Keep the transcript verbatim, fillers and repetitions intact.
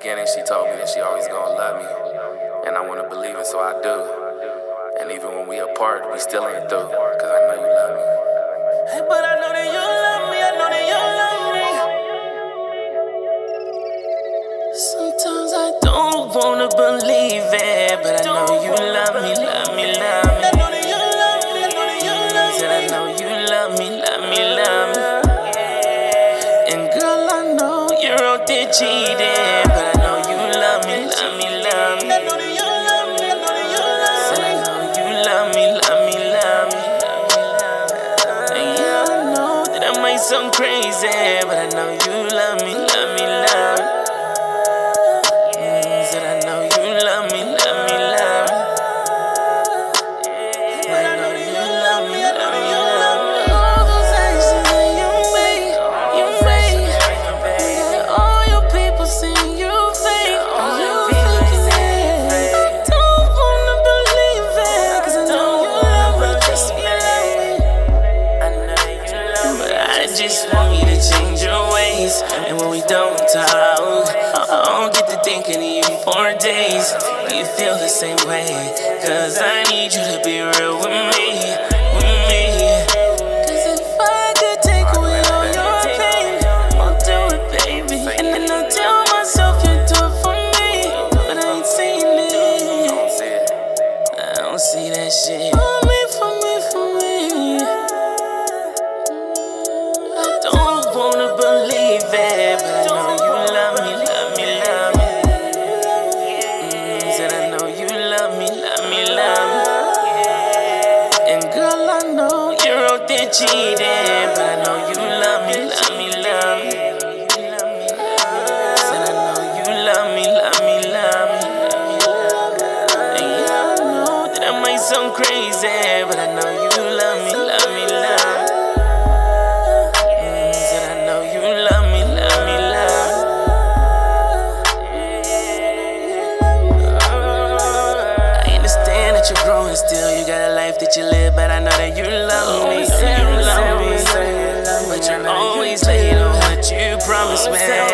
beginning, she told me that she always gonna love me. And I wanna believe it, so I do. And even when we apart, we still ain't through. Cause I know you love me. Hey, but I know that you love me, I know that you love me. Sometimes I don't wanna believe it, but I know you love me, love me, love me. I know that you love me, I know that you love me. Said I know you love me, love me, love me. And girl, I know you're out there cheating, but I know you love me, love me, love me. I know that you love me, I know that you love me. Said I know you love me, love me, love me. And yeah, I know that I might sound crazy, but I know you love me, love me, love me. Mm, said I know you love me, love me, love me. But I know you love me, love me, love me. All those actions that you made, you made. Yeah, all your people saying you fake, you fake it. I don't wanna believe it, cause I know you love me, just you love me. I know you love me, but I just want you to change your ways. And when we don't talk, I don't get to thinking of you for days. You feel the same way, cause I need you to be real with me, with me. Cause if I could take away all your pain, I'll do it, baby. And then I'll tell myself you do it for me, but I ain't seeing it. I don't see that shit. For me, for me, for me. I don't wanna believe it, but I know you love me, love me, love me. Mm, said I know you love me, love me, love me. And girl, I know you're out there cheating, but I know you love me, love me, love me. Said I know you love me, love me, love me. And yeah, I know that I might sound crazy, but I know you love me, love me, love me. Mm, said I know you love me, love me, love me. I understand that you're growing still, you got a life that you live, but I know that you love me, you love me. But you're always late on what you promised me.